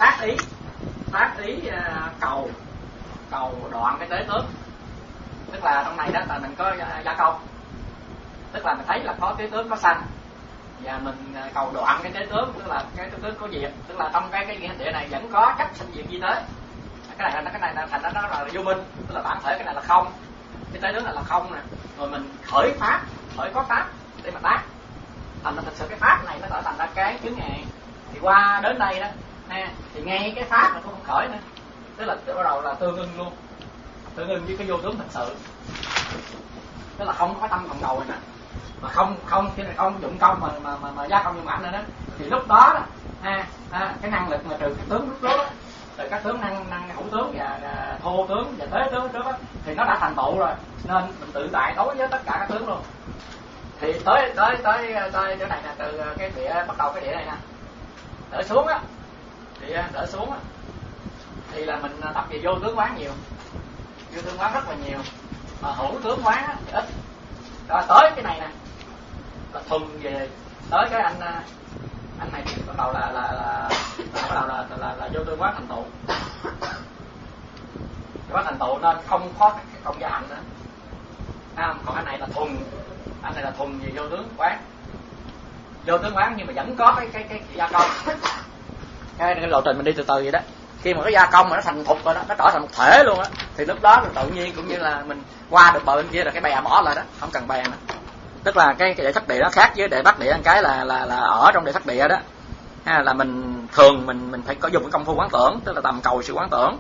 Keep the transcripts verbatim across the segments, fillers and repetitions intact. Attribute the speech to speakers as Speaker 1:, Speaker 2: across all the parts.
Speaker 1: tác ý tác ý uh, cầu cầu đoạn cái tế tướng, tức là trong này đó là mình có gia công, tức là mình thấy là có tế tướng có sanh và mình cầu đoạn cái tế tướng, tức là cái tế tướng có diệt, tức là trong cái cái hiện địa này vẫn có cách sinh diệt như thế. Cái này là cái này là thành nó là vô minh, tức là bản thể cái này là không, cái tế tướng này là không nè, rồi mình khởi pháp, khởi có pháp để mà tác, thành ra thực sự cái pháp này nó trở thành ra cái chướng ngại. Thì qua đến đây đó ha, thì ngay cái pháp này cũng không khởi nữa, tức là bắt đầu là tương ưng luôn, tương ưng với cái vô tướng thật sự, tức là không có tâm cộng đầu này nè, mà không không khi này không dụng công mà mà mà, mà gia công dụng mạnh nữa đó, thì lúc đó, đó ha, ha, cái năng lực mà trừ cái tướng lúc đó, từ các tướng năng năng hữu tướng và, và thô tướng và tế tướng trước đó, thì nó đã thành tựu rồi, nên mình tự tại đối với tất cả các tướng luôn. Thì tới tới tới tới chỗ này nè, từ cái địa bắt đầu cái địa này nè đỡ xuống á, thì đỡ xuống á, thì là mình tập về vô tướng quán nhiều, vô tướng quán rất là nhiều, mà hữu tướng quán á thì ít. Rồi tới cái này nè là thuần về tới cái anh anh này thì bắt đầu là là là, là bắt đầu là là, là, là vô tướng quán thành tựu, quán thành tựu nên không có cái công gia hạnh nữa. À, còn anh này là thuần, anh này là thuần về vô tướng quán, vô tướng quán nhưng mà vẫn có cái cái cái gia công. Cái, cái lộ trình mình đi từ từ vậy đó, khi mà cái gia công mà nó thành thục rồi đó, nó trở thành một thể luôn á, thì lúc đó mình tự nhiên cũng như là mình qua được bờ bên kia là cái bè bỏ lại đó, không cần bè nữa. Tức là cái cái đệ thất địa nó khác với đệ bát địa một cái là là là ở trong đệ thất địa đó ha, là mình thường mình mình phải có dùng cái công phu quán tưởng, tức là tầm cầu sự quán tưởng,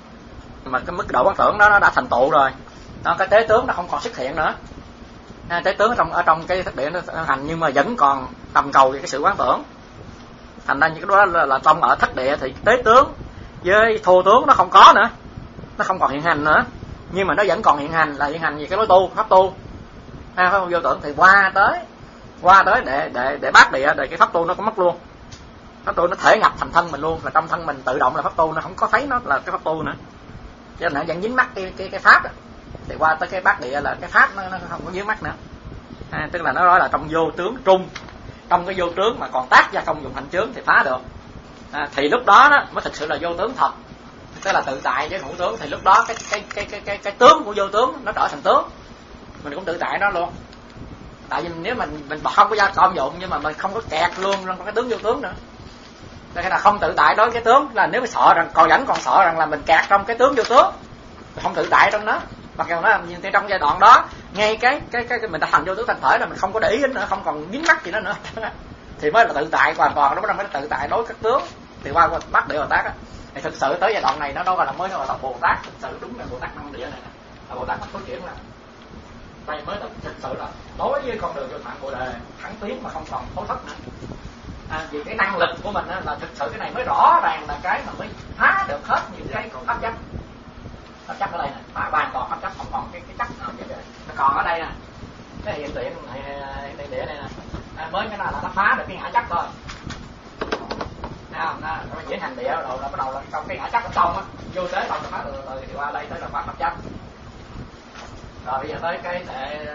Speaker 1: mà cái mức độ quán tưởng đó nó đã thành tựu rồi, nó cái tế tướng nó không còn xuất hiện nữa. Ha, tế tướng ở trong ở trong cái thất địa nó hành nhưng mà vẫn còn tầm cầu về cái sự quán tưởng, thành ra những cái đó là, là trong ở thất địa thì tế tướng với thô tướng nó không có nữa, nó không còn hiện hành nữa, nhưng mà nó vẫn còn hiện hành, là hiện hành về cái lối tu pháp tu. Ha, không vô tưởng thì qua tới qua tới để để để bát địa, để cái pháp tu nó có mất luôn, pháp tu nó thể nhập thành thân mình luôn, là trong thân mình tự động là pháp tu, nó không có thấy nó là cái pháp tu nữa, cho nên nó vẫn dính mắc cái cái cái pháp đó. Thì qua tới cái bát địa là cái pháp nó, nó không có dính mắc nữa. Ha, tức là nó nói là trong vô tướng trung, trong cái vô tướng mà còn tác gia công dụng hành chướng thì phá được. À, thì lúc đó, đó mới thực sự là vô tướng thật, tức là tự tại với hữu tướng. Thì lúc đó cái cái cái cái cái cái tướng của vô tướng nó trở thành tướng, mình cũng tự tại đó luôn. Tại vì nếu mình mình không có gia công dụng nhưng mà mình không có kẹt luôn trong cái tướng vô tướng nữa, đây là không tự tại đối với cái tướng, là nếu mà sợ rằng còn vẫn còn sợ rằng là mình kẹt trong cái tướng vô tướng, không tự tại trong nó. Mặc dù nó nhìn trong giai đoạn đó ngay cái cái cái mình đã thành vô tướng thành thể là mình không có để ý đến nữa, không còn dính mắc gì đó nữa thì mới là tự tại hoàn toàn, đó mới là tự tại đối với các tướng. Thì qua bắt địa Bồ Tát á, thì thực sự tới giai đoạn này nó đâu gọi là mới gọi là Bồ Tát thực sự, đúng là Bồ Tát năng địa này nè, là Bồ Tát phát triển là đây mới là thực sự là đối với con đường vô thẳng Bồ đề thẳng tiến mà không còn thối thất nữa. À, vì cái năng lực của mình á, là thực sự cái này mới rõ ràng là cái mà mới phá được hết những cái còn pháp chấp. Pháp chấp ở đây nè, phá hoàn toàn pháp chấp, không còn cái cái chấp nào vậy. Nó còn ở đây nè, cái hiện tiện này, hiện tiện địa này nè, à, mới cái nào là nó phá được cái ngã chấp thôi. Thấy không? Nó nó diễn hành địa rồi là bắt đầu là trong cái ngã chấp ở trong á, vô tế xong nó phá từ từ thì qua đây tới là phá pháp chấp. Rồi bây giờ tới cái để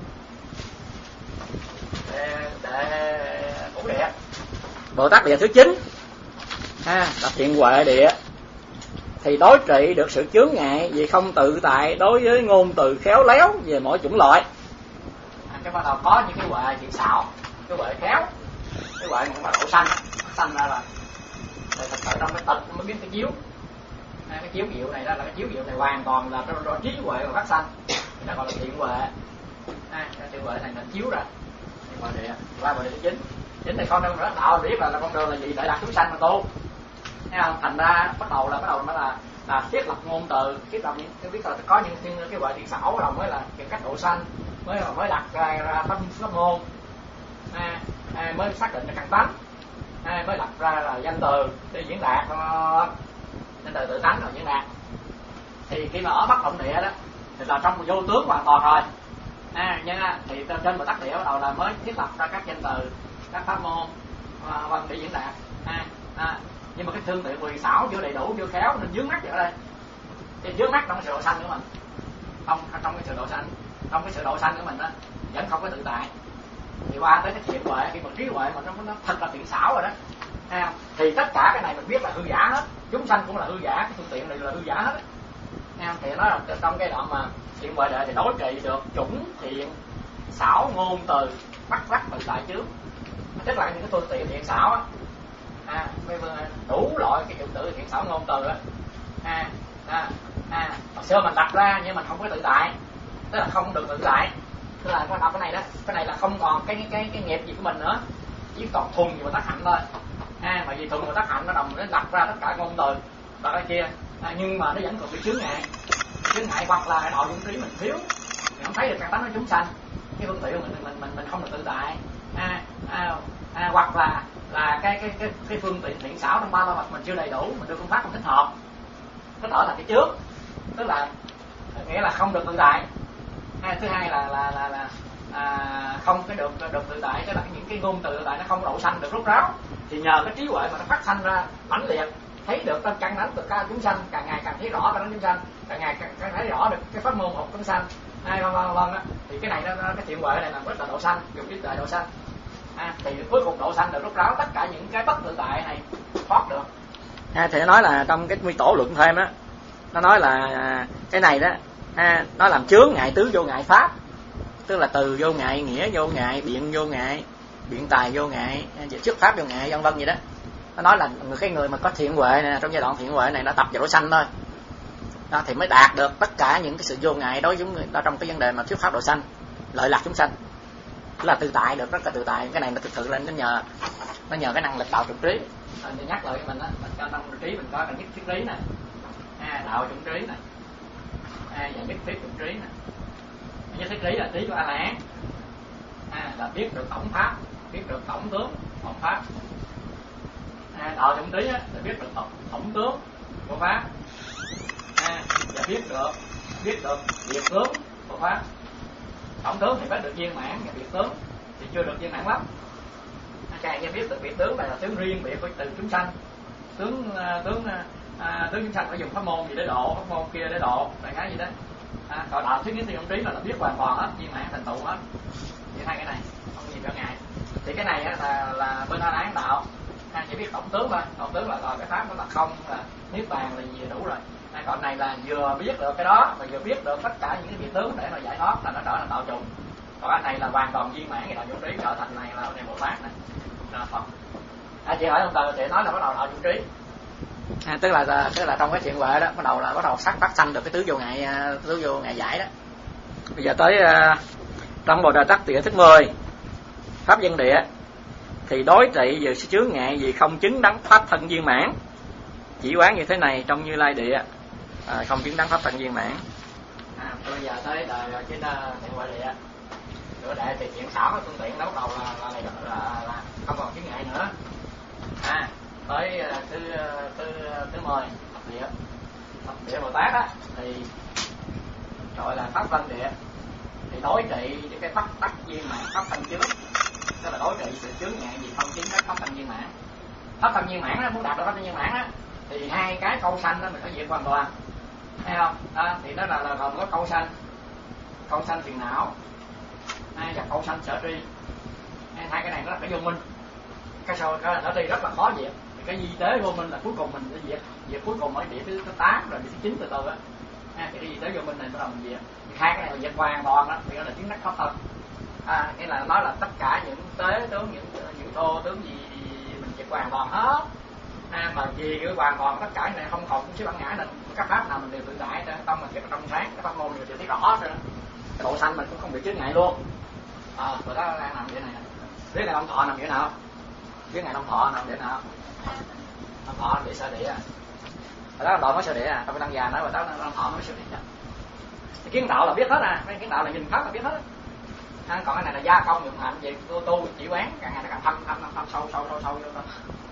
Speaker 1: để để ngũ địa, Bồ Tát địa thứ chín ha, là thiện huệ địa, thì đối trị được sự chướng ngại vì không tự tại đối với ngôn từ khéo léo về mỗi chủng loại. À, cái bắt đầu có những cái huệ thiện xảo, cái huệ khéo, cái huệ cũng là độ xanh, xanh ra là thì thật sự trong cái tịch mới biết cái chiếu. À, cái chiếu diệu này đó là cái chiếu diệu này hoàn toàn là cái trí huệ và phát sanh, nó gọi là thiện huệ. À, cái thiện huệ này là chiếu ra thiện huệ địa, qua huệ địa thứ chín. Chính thì con đường đó đạo biết là, là con đường là gì, để đạt chúng sanh mà tu. Thấy không? Thành ra bắt đầu là bắt đầu nó là là thiết lập ngôn từ, thiết lập những cái biết là có những, những cái huệ thiện xảo, bắt đầu mới là cái cách độ sanh, mới là mới đặt ra, ra pháp pháp ngôn. À, à, mới xác định cái căn tánh. À, mới lập ra là danh từ để diễn đạt, danh từ tự tánh rồi diễn đạt. Thì khi mà ở Bắc Động Địa đó thì là trong vô tướng hoàn toàn rồi. À, nhưng thì trên Bồ Tát Địa bắt đầu là mới thiết lập ra các danh từ, các pháp môn uh, để diễn đạt. À, à, nhưng mà cái thương tiện quyền xảo chưa đầy đủ, chưa khéo nên vướng mắc ở đây. Thì vướng mắc trong cái sự độ sanh của mình, không trong cái sự độ sanh, trong cái sự độ sanh của mình đó vẫn không có tự tại. Thì qua tới cái thiện huệ, khi mà trí huệ mà nó nó thật là thiện xảo rồi đó, À, thì tất cả cái này mình biết là hư giả hết, chúng sanh cũng là hư giả, cái phương tiện này là hư giả hết. À, thì nói là trong cái đoạn mà thiện huệ đệ thì đối trị được chủng thiện xảo ngôn từ bắt rắc tự tại chướng, tức là những cái phương tiện thiện xảo á, à, đủ loại cái dụng từ thiện xảo ngôn từ á, à, à, à, hồi xưa mình đặt ra nhưng mình không có tự tại, tức là không được tự tại, tức là có đọc cái này đó, cái này là không còn cái cái cái nghiệp gì của mình nữa, chỉ còn thuần gì mà tác hạnh thôi. À, mà vì thuần và tác hạnh nó đồng nó đặt ra tất cả ngôn từ và cái kia, à, nhưng mà nó vẫn còn bị chướng ngại, chướng ngại hoặc là đạo dụng trí mình thiếu, mình không thấy được căn tánh của chúng sanh, cái phương tiện mình mình mình mình không được tự tại, à, à, à, hoặc là là cái cái cái cái phương tiện thiện xảo trong ba la mật mình chưa đầy đủ, mình đưa phương pháp không thích hợp, nó trở thành cái chướng, tức là nghĩa là không được tự tại. À, thứ hai là là là, là à, không cái được được tự tại, tức là những cái ngôn từ tự tại nó không đậu sanh được rốt ráo, thì nhờ cái trí huệ mà nó phát sanh ra mãnh liệt, thấy được trong căn tánh của các chúng sanh, càng ngày càng thấy rõ trong chúng sanh, càng ngày càng, càng thấy rõ được cái pháp môn học chúng sanh, ai vân vân vân á, thì cái này nó, nó cái thiện huệ này là rất là độ sanh, dùng trí tuệ độ sanh. À, thì cuối cùng độ sanh được rốt ráo tất cả những cái bất tự tại này thoát được. À, thì nó nói là trong cái Nguyên Tổ luận thêm đó, nó nói là cái này đó, à, nó làm chướng ngại tứ vô ngại pháp, tức là từ vô ngại, nghĩa vô ngại, biện vô ngại, biện tài vô ngại, xuất pháp vô ngại, vân vân gì đó. Nó nói là cái người mà có thiện huệ này, trong giai đoạn thiện huệ này nó tập vào độ sanh thôi, đó, thì mới đạt được tất cả những cái sự vô ngại đối với người đó trong cái vấn đề mà thuyết pháp độ sanh, lợi lạc chúng sanh, là tự tại được, rất là tự tại. Cái này nó thực sự lên nó nhờ nó nhờ cái năng lực đạo dụng trí. Thì nhắc lại mình á, mình cho năng lực trí mình có cần nhất thiết trí nè, à, đạo dụng trí nè, à, và nhất thiết dụng trí nè. Nhất thiết trí là trí của A La Hán, à, là biết được tổng pháp, biết được tổng tướng tổng pháp. À, đạo dụng trí á, là biết được tổng, tổng tướng của pháp, à, và biết được biết được biệt tướng của pháp. Tổng tướng thì phải được viên mãn, và biệt tướng thì chưa được viên mãn lắm. Càng như biết được biệt tướng này là tướng riêng biệt của từng chúng sanh, tướng tướng à, tướng chúng sanh phải dùng pháp môn gì để độ, pháp môn kia để độ, đại khái gì đó. À, còn đạo thứ nhất thì ông trí là, là biết hoàn toàn hết, viên mãn thành tựu hết. Thì hai cái này không có gì trở ngại. Thì cái này á, là là bên A La Hán đạo, à, chỉ biết tổng tướng thôi, tổng tướng là, là cái pháp đó là không, là niết bàn là gì đủ rồi. À, còn này là vừa biết được cái đó mà vừa biết được tất cả những cái biệt tướng để mà giải thoát, là nó trở thành đạo trùng. Còn anh này là hoàn toàn viên mãn, cái đạo dụng trí trở thành này là này Bồ Tát này, là Phật. À, chị hỏi ông Tờ chị nói là bắt đầu đạo dụng trí, à, tức là tức là trong cái thiện huệ đó bắt đầu là bắt đầu sắc phát sanh được cái tứ vô ngại, tứ vô ngại giải đó. Bây giờ tới uh, trong Bồ Đề Tát Địa thứ mười pháp dân địa thì đối trị về chướng ngại vì không chứng đắng pháp thân viên mãn, chỉ quán như thế này trong Như Lai địa, à, không chứng đắng pháp thân viên mãn. À, bây giờ tới đời trên uh, thiện huệ địa, cửa đệ thì thiện xảo cái phương tiện nó bắt đầu là là, là, là, là không còn chướng ngại nữa. À, tới uh, thứ uh, thứ thứ mười thập địa, thập địa Bồ Tát á thì gọi là pháp văn địa, thì đối trị với cái pháp tắc viên mãn pháp thân chướng, tức là đối trị sự chướng ngại gì không chứng các pháp thân viên mãn. Pháp thân viên mãn đó, muốn đạt được pháp thân viên mãn á thì hai cái câu sanh đó mình phải diệt hoàn toàn, thấy không? Đó, thì nó là, là gồm có câu sanh, câu sanh phiền não, hai và câu sanh sở tri. Hai cái này nó là cái vô minh, cái sở cái sở tri rất là khó diệt. Thì cái di tế vô minh là cuối cùng mình sẽ diệt, diệt cuối cùng ở địa thứ tám rồi địa thứ chín từ từ á. À, thì cái di tế vô minh này bắt đầu mình diệt. Thì hai cái này là diệt hoàn toàn đó, thì nó là chứng đắc pháp thân. À, nghĩa là nói là tất cả những tế tướng, những những thô tướng gì mình diệt hoàn toàn hết. À, mà vì cái hoàn toàn tất cả này không còn cái bản ngã nên các pháp nào mình đều tự tại, tâm mình rất trong sáng, cái pháp môn mình đều thấy rõ rồi. Cái độ sanh mình cũng không bị chướng ngại luôn. À, rồi đó đang nằm vậy này. Biết ngày Long Thọ nằm vậy nào? Biết ngày Long Thọ nằm vậy nào? Long Thọ bị sơ địa. Rồi đó đoạn nói sơ địa à, trong Tăng Già nói rồi đó Long Thọ nói sơ địa. Thì kiến đạo là biết hết à, cái kiến đạo là nhìn pháp là biết hết. À, còn cái này là gia công dụng hạnh về tu tu chỉ quán, càng ngày nó càng thâm thâm thâm sâu sâu sâu sâu vô đó.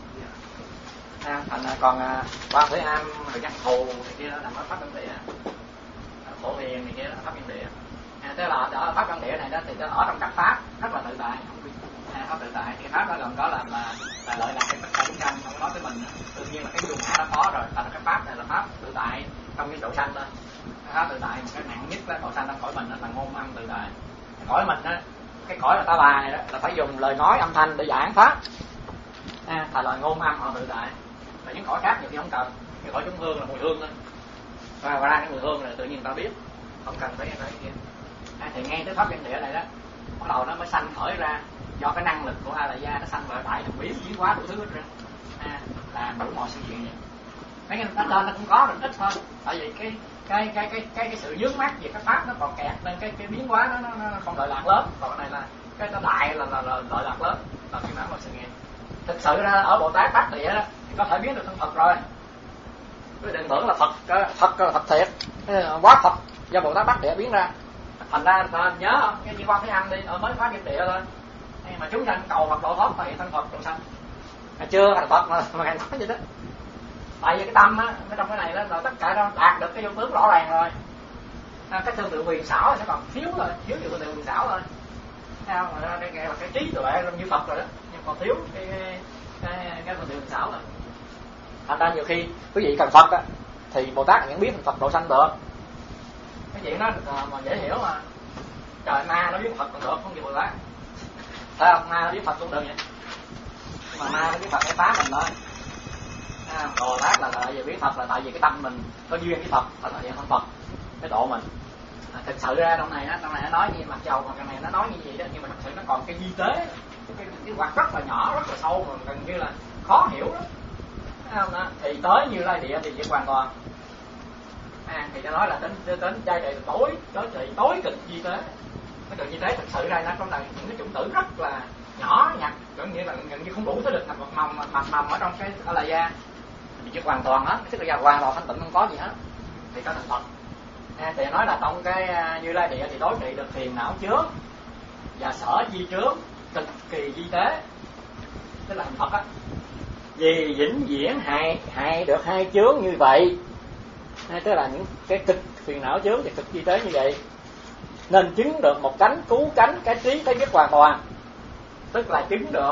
Speaker 1: À, thành còn Quan Thế Am rồi Văn Thù thì kia nằm ở pháp văn địa, Phổ Hiền thì kia là pháp văn địa. À, tức là ở pháp văn địa này đó thì nó ở trong các pháp rất là tự tại, à, pháp tự tại. Thì pháp đó gồm có là là, là lợi lạc tất cả chúng sanh, không có nói tới mình. Tự nhiên là cái vô ngã đã có rồi, thành cái pháp này là pháp tự tại trong cái độ sanh thôi. Pháp tự tại một cái nặng nhất là độ sanh trong cõi mình đó, là ngôn âm tự tại. Cõi mình đó, cái cõi là ta bà này đó là phải dùng lời nói âm thanh để giảng pháp. à, thà lời ngôn âm họ tự tại. Và những cõi khác nhiều khi không cần, cái cõi chúng hương là mùi hương thôi, và ra cái mùi hương là tự nhiên ta biết, không cần phải cái kia. À, thì ngay tới pháp nhân địa này đó, bắt đầu nó mới sanh khởi ra do cái năng lực của A La Gia nó sanh khởi đại biến biến hóa đủ thứ hết ra, à, là đủ mọi sự chuyện vậy. Mấy cái nó lên nó cũng có được ít thôi, tại vì cái cái cái cái cái cái sự vướng mắc về cái pháp nó còn kẹt nên cái cái biến hóa nó nó, nó không lợi lạc lớn. Còn cái này là cái nó đại là là, là lợi lạc lớn, là cái mãn mọi sự nghe. Thực sự ra ở Bồ Tát Bát Địa đó thì có thể biến được thân Phật rồi. Cứ đừng tưởng là Phật Phật là Phật thiệt, quá Phật do Bồ Tát Bát Địa biến ra. Thành ra ta nhớ không, cái Di Quan Thế Âm đi ở mới phá Kim Địa thôi, mà chúng sanh cầu Phật độ thoát thì thân Phật độ sanh. Mà chưa thành Phật mà mà ngài nói vậy đó. Tại vì cái tâm á, cái trong cái này đó là tất cả nó đạt được cái vô tướng rõ ràng rồi. À, cái thương tượng huyền xảo sẽ còn thiếu rồi, thiếu nhiều thương tượng huyền xảo thôi. Sao mà đây là cái trí tuệ như Phật rồi đó, nhưng còn thiếu cái cái cái thương tượng huyền xảo rồi. Thành ra nhiều khi quý vị cần Phật á thì Bồ Tát nhận biết thành Phật độ sanh được. Cái chuyện đó mà dễ hiểu mà. Trời, ma nó biết Phật còn được, không gì Bồ Tát. Thấy không? Ma nó biết Phật cũng được vậy. Nhưng mà ma nó biết Phật để phá mình thôi. À, Bồ Tát là tại vì biết Phật là tại vì cái tâm mình có duyên với Phật, là tại vì không Phật cái độ mình. À, thực sự ra trong này á, trong này nó nói như mặt dầu, mà cái này nó nói như vậy đó, nhưng mà thực sự nó còn cái di tế, cái cái hoạt rất là nhỏ, rất là sâu, mà gần như là khó hiểu đó. Thấy không? Đó. Thì tới Như Lai Địa thì hoàn toàn. À, thì nó nói là đến đến giai đoạn tối tối trị tối cực di tế. Cái cực di tế thực sự ra nó trong là những cái chủng tử rất là nhỏ nhặt, gần như là gần như không đủ tới được thành một mầm mặt mầm ở trong cái A La Gia. Thì chưa hoàn toàn hết, tức là hoàn toàn thanh tịnh không có gì hết thì có thành Phật. À, thì nói là trong cái Như Lai Địa thì đối trị được phiền não chướng và sở di chướng cực kỳ di tế, tức là thành Phật á. Vì vĩnh viễn hại hại được hai chướng như vậy, à, tức là những cái cực phiền não chướng thì cực di tế như vậy, nên chứng được một cánh cứu cánh cái trí thấy biết hoàn toàn, tức là chứng được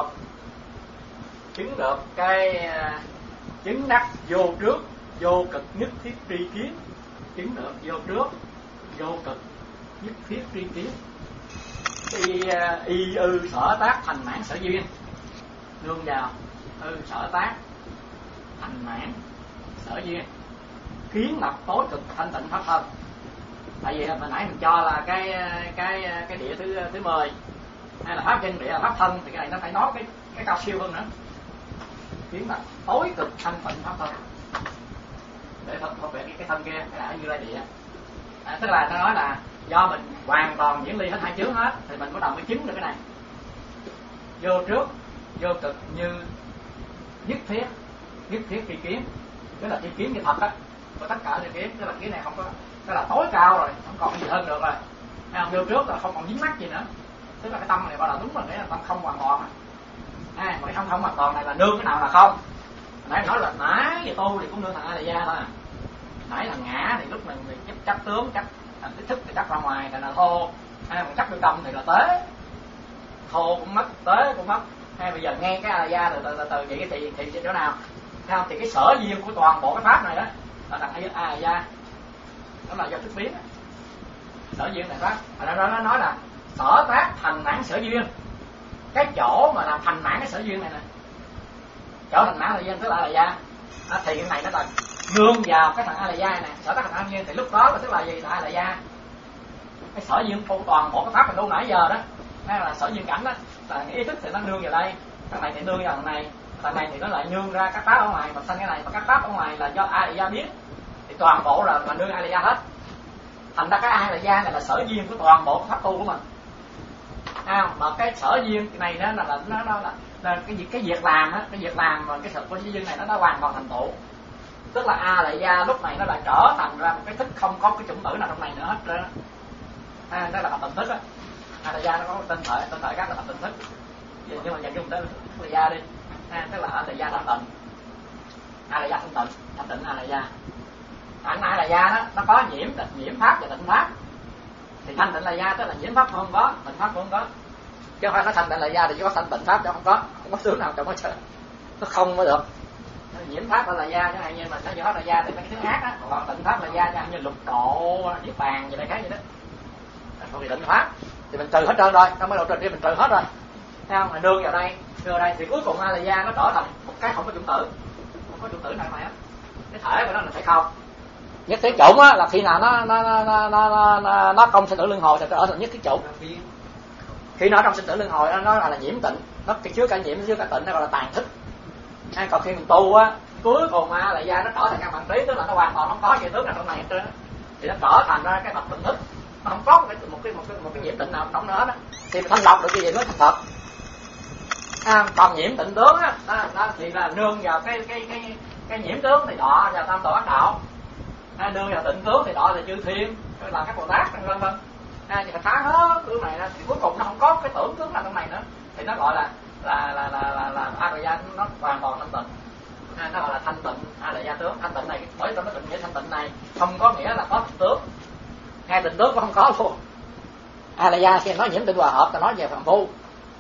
Speaker 1: chứng được cái chứng đắc vô trước vô cực nhất thiết tri kiến, chứng được vô trước vô cực nhất thiết tri kiến. Y, y ư sở tác thành mãn sở duyên, nương vào ư sở tác thành mãn sở duyên, khiến lập tối cực thanh tịnh pháp thân. Tại vì hồi nãy mình cho là cái cái cái địa thứ thứ mười hay là pháp chân địa là pháp thân, thì cái này nó phải nói cái cái cao siêu hơn nữa, khiến là tối cực thanh tịnh pháp thân để phân phân biệt cái, cái thân kia cái đã Như Lai Địa. À, tức là nó nói là do mình hoàn toàn diễn ly hết hai chướng hết thì mình bắt đầu mới chứng được cái này vô trước vô cực như nhất thiết nhất thiết tri kiến, tức là tri kiến như thật á, có tất cả tri kiến, tức là cái này không có, tức là tối cao rồi, không còn gì hơn được rồi. À, vô trước là không còn dính mắc gì nữa, tức là cái tâm này gọi là đúng là nghĩa là tâm không hoàn toàn. À, mà cái không không hoàn toàn này là nương cái nào là không. Nãy nói là nãy về tu thì cũng nương thằng A La Gia thôi. Nãy là ngã thì lúc mình chấp chấp tướng chấp cái thức thì chấp ra ngoài thì là thô, hay còn chấp vô tâm thì là tế, thô cũng mất, tế cũng mất. Hay bây giờ nghe cái A La Gia từ từ từ, từ vậy thì thì thì chỗ nào? Thấy không? Thì cái sở duyên của toàn bộ cái pháp này đó là thằng A La Gia, đó là do thức biến. Sở duyên này pháp, nó nó nói là sở tác thành mãn sở duyên. Cái chỗ mà làm thành mãn cái sở duyên này nè, chỗ thành mãn là duyên tức là A La Gia. À, thì cái này nó là nương vào cái thằng A La Gia này, sở tác thành A La Gia thì lúc đó là tức là gì? Là A La Gia. Cái sở duyên của toàn bộ cái pháp mình luôn nãy giờ đó, hay là sở duyên cảnh đó, là cái ý thức thì nó nương vào đây, thằng này thì nương vào thằng này, thằng này thì nó lại nương ra các pháp ở ngoài, mà sanh cái này, mà các pháp ở ngoài là do A La Gia biết, thì toàn bộ là là nương A La Gia hết. Thành ra cái A La Gia này là sở duyên của toàn bộ pháp tu của mình. À, mà cái sở duyên cái này đó là, là nó, nó là, là cái việc cái việc làm á, cái việc làm mà cái sự của duyên này nó đã hoàn toàn thành tựu. Tức là A La Gia lúc này nó lại trở thành ra một cái thức không có cái chủng tử nào trong này nữa hết trơn. À, đó là thập tịnh thức á. A La Gia nó có tên thể, tên thể khác là thập tịnh thức. Nhưng mà dành chung tới A La Gia đi. À, tức là A La Gia thập tịnh. A La Gia thanh tịnh, thập tịnh A La Gia. Anh A La Gia đó nó có nhiễm nhiễm pháp và tịnh pháp. Thì thanh tịnh A La Gia tức là nhiễm pháp không có, tịnh pháp không có. Chứ không phải nó thanh tịnh A La Gia thì chỉ có thanh tịnh pháp chứ không có, không có tướng nào trong đó nó không mới được. Nhiễm pháp A La Gia chẳng hạn như mà nó nhiễm pháp A La Gia thì mấy cái thứ ác á, còn tịnh pháp A La Gia chẳng hạn như lục độ, niết bàn gì đây khác vậy đó. Còn thì tịnh pháp thì mình trừ hết trơn rồi, trong cái độ trừ kia mình trừ hết rồi. thấy không? Là nương vào đây, nương vào đây thì cuối cùng A-la-gia nó trở thành một cái không có chủng tử, không có chủng tử nào mà á, cái thể của nó là thể không. Nhất thiết chủng á là khi nào nó nó nó nó nó, nó, nó không sinh tử luân hồi thì nó ở thành nhất thiết chủng. Khi nó trong sinh tử luân hồi nó là, là nhiễm tịnh, nó chứa cả nhiễm chứa cả tịnh, nó gọi là tàn thức. Hay còn khi mình tu á, cuối cùng A la gia nó trở thành căn bản trí, tức là nó hoàn toàn không có gì tướng nào trong này hết trơn, thì nó trở thành ra cái bậc tịnh thức, nó không có một cái một cái một cái, một cái nhiễm tịnh nào trong nữa đó, thì thanh lọc được cái gì nó thành thật. À, còn nhiễm tịnh tướng á, đó, đó thì là nương vào cái cái cái cái nhiễm tướng thì đọa vào tam tổ ác đạo, à, nương vào tịnh tướng thì đọa là chư thiên, là các bồ tát vân vân. À, thì phải phá hết tướng này ra, thì cuối cùng nó không có cái tưởng tướng nào trong này nữa, thì nó gọi là là là là là, là A la gia nó hoàn toàn thanh tịnh. À, nó gọi là thanh tịnh A la gia tướng. Thanh tịnh này bởi trong cái định nghĩa thanh tịnh này không có nghĩa là có tịnh tướng, ngay tịnh tướng cũng không có luôn. A la gia khi nói nhiễm tịnh hòa hợp là nói về phàm phu,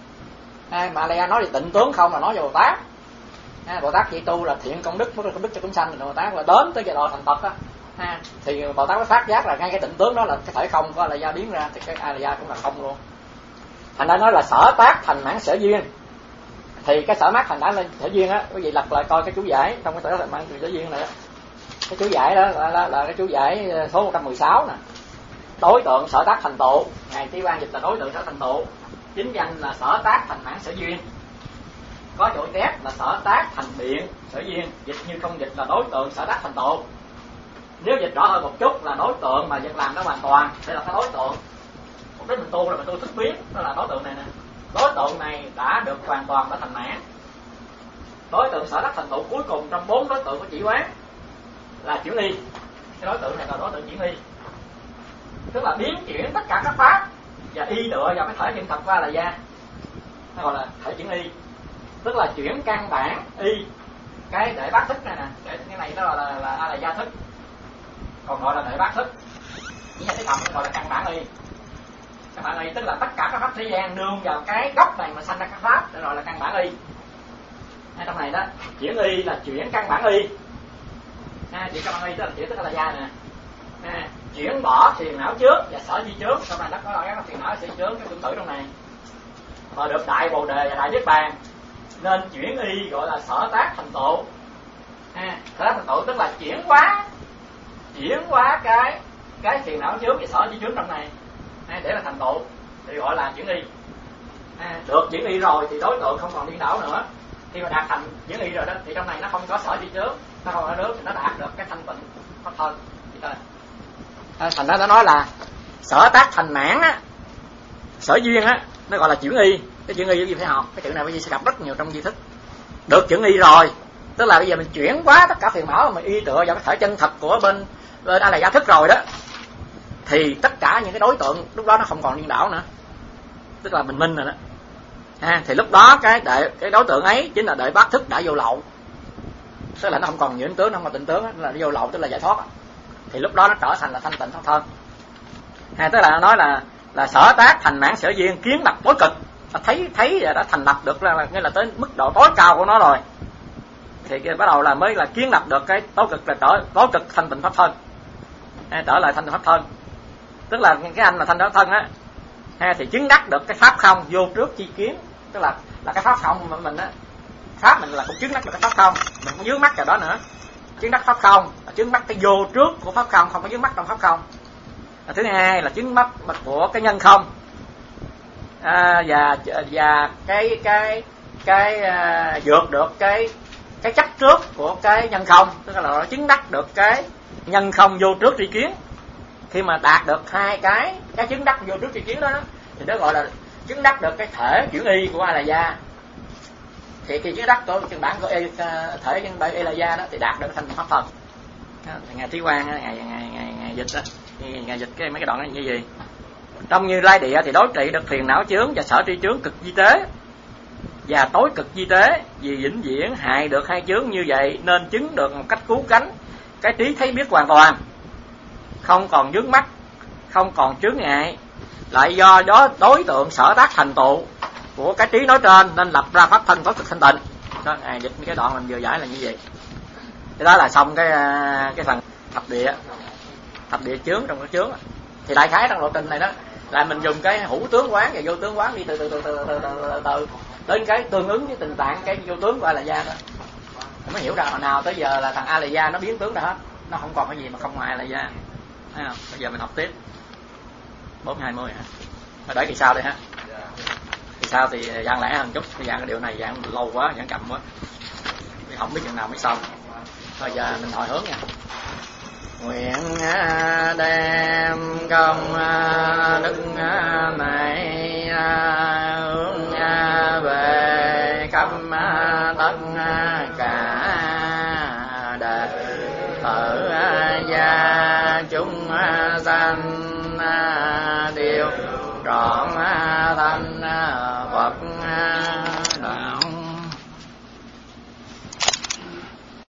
Speaker 1: à, mà A la gia nói về tịnh tướng không là nói về Bồ Tát. À, Bồ Tát chỉ tu là thiện công đức, công đức cho chúng sanh, Bồ Tát là đến tới giai đoạn thành Phật á, à, thì Bồ Tát mới phát giác là ngay cái tịnh tướng đó là cái thể không của A la gia biến ra, thì cái A la gia cũng là không luôn. Thành ra nói là sở tác thành mãn sở duyên, thì cái sở mát thành đã lên sở duyên á, quý vị lật lại coi cái chú giải trong cái sở thành mãn sở duyên này đó. Cái chú giải đó là, là, là cái chú giải số một trăm mười sáu nè. Đối tượng sở tác thành tựu, ngài Trí Quang dịch là đối tượng sở thành tựu, chính danh là sở tác thành mãn sở duyên. Có chỗ tép là sở tác thành biện sở duyên, dịch như không dịch là đối tượng sở tác thành tựu. Nếu dịch rõ hơn một chút là đối tượng mà việc làm nó hoàn toàn, đây là cái đối tượng. Mục đích mình tu là mình tu thức biến, đó là đối tượng này nè. Đối tượng này đã được hoàn toàn đã thành mãn. Đối tượng sở đắc thành tựu cuối cùng trong bốn đối tượng của chỉ quán là chuyển y. Cái đối tượng này là đối tượng chuyển y, tức là biến chuyển tất cả các pháp và y tựa vào cái thể chân thật của A la gia, nó gọi là thể chuyển y, tức là chuyển căn bản y cái đệ bát thức này nè, cái này nó gọi là, là A la gia thức, còn gọi là đệ bát thức. Chỉ là cái thầm gọi là căn bản y. Căn bản y tức là tất cả các pháp thế gian nương vào cái gốc này mà sanh ra các pháp, để gọi là căn bản y. À, trong này đó chuyển y là chuyển căn bản y. À, chuyển căn bản y tức là chuyển tức là gia nè. À, chuyển bỏ phiền não trước và sở di chướng, trong này nó có nói phiền não sở di chướng cái tương tự trong này, mà được đại bồ đề và đại niết bàn, nên chuyển y gọi là sở tác thành tựu. À, sở tác thành tựu tức là chuyển hóa, chuyển hóa cái cái phiền não trước và sở di chướng trong này, à, để là thành tựu thì gọi là chuyển y. À, được chuyển y rồi thì đối tượng không còn điên đảo nữa. Khi mà đạt thành chuyển y rồi đó thì trong này nó không có sở di chướng, nó không có nước, thì nó đạt được cái thanh tịnh pháp thân. À, thành ra nó nói là sở tác thành mãn á, sở duyên á, nó gọi là chuyển y. Cái chuyển y cái gì phải học, cái chữ này quý vị sẽ gặp rất nhiều trong di thức. Được chuyển y rồi tức là bây giờ mình chuyển hóa tất cả phiền não mà y tựa vào cái thể chân thật của bên bên A la gia thức rồi đó, thì tất cả những cái đối tượng lúc đó nó không còn điên đảo nữa, tức là bình minh rồi đó. À, thì lúc đó cái đệ cái đối tượng ấy chính là đệ bát thức đã vô lậu, tức là nó không còn nhiễm tướng, nó không còn tịnh tướng, là vô lậu tức là giải thoát. Thì lúc đó nó trở thành là thanh tịnh pháp thân. À, tức là nó nói là là sở tác thành mãn sở duyên, kiến lập tối cực, thấy thấy đã thành lập được là, là nghĩa là tới mức độ tối cao của nó rồi, thì bắt đầu là mới là kiến lập được cái tối cực, là trở tối cực thanh tịnh pháp thân. À, trở lại thanh tịnh pháp thân, tức là cái anh mà thanh tịnh pháp thân á, à, thì chứng đắc được cái pháp không vô trước chi kiến, tức là là cái pháp không mà mình á, pháp mình là cũng chứng đắc được cái pháp không, mình không dướng mắt vào đó nữa. Chứng đắc pháp không là chứng mắt cái vô trước của pháp không, không có dướng mắt trong pháp không. À, thứ hai là chứng mắt của cái nhân không, à, và và cái cái cái à, vượt được cái cái chấp trước của cái nhân không, tức là nó chứng đắc được cái nhân không vô trước tri kiến. Khi mà đạt được hai cái cái chứng đắc vô trước tri kiến đó, đó thì nó gọi là chứng đắc được cái thể chuyển y của A la gia. Thì khi chứng đắc của căn bản của e, thể nhân A la gia đó thì đạt được thành pháp thân. Ngài Trí Quang ngày ngày ngày ngày dịch đó, ngày, ngày dịch cái mấy cái đoạn này như gì? Trong Như Lai địa thì đối trị được phiền não chướng và sở tri chướng cực di tế và tối cực di tế, vì vĩnh viễn hại được hai chướng như vậy nên chứng được một cách cứu cánh cái trí thấy biết hoàn toàn, không còn vướng mắc, không còn chướng ngại. Lại do đó đối tượng sở tác thành tựu của cái trí nói trên nên lập ra pháp thân tối cực thanh tịnh. Đó, à, dịch cái đoạn mình vừa giải là như vậy. Cái đó là xong cái cái phần thập địa, thập địa chướng trong cái chướng. Thì đại khái trong lộ trình này đó là mình dùng cái hữu tướng quán và vô tướng quán đi từ từ từ từ từ từ, từ đến cái tương ứng với tình trạng cái vô tướng của A La Gia đó, mình mới hiểu ra hồi nào tới giờ là thằng A La Gia nó biến tướng ra hết, nó không còn cái gì mà không ngoài A La Gia. Thấy không? Bây giờ mình học tiếp bốn hai mươi hả? Rồi đợi kỳ sau đi ha. Kỳ sau thì dạng lẻ hơn chút, dạng cái điều này dạng lâu quá, dạng chậm quá, không biết chừng nào mới xong. Bây giờ mình hồi hướng nha. Nguyện đem công đức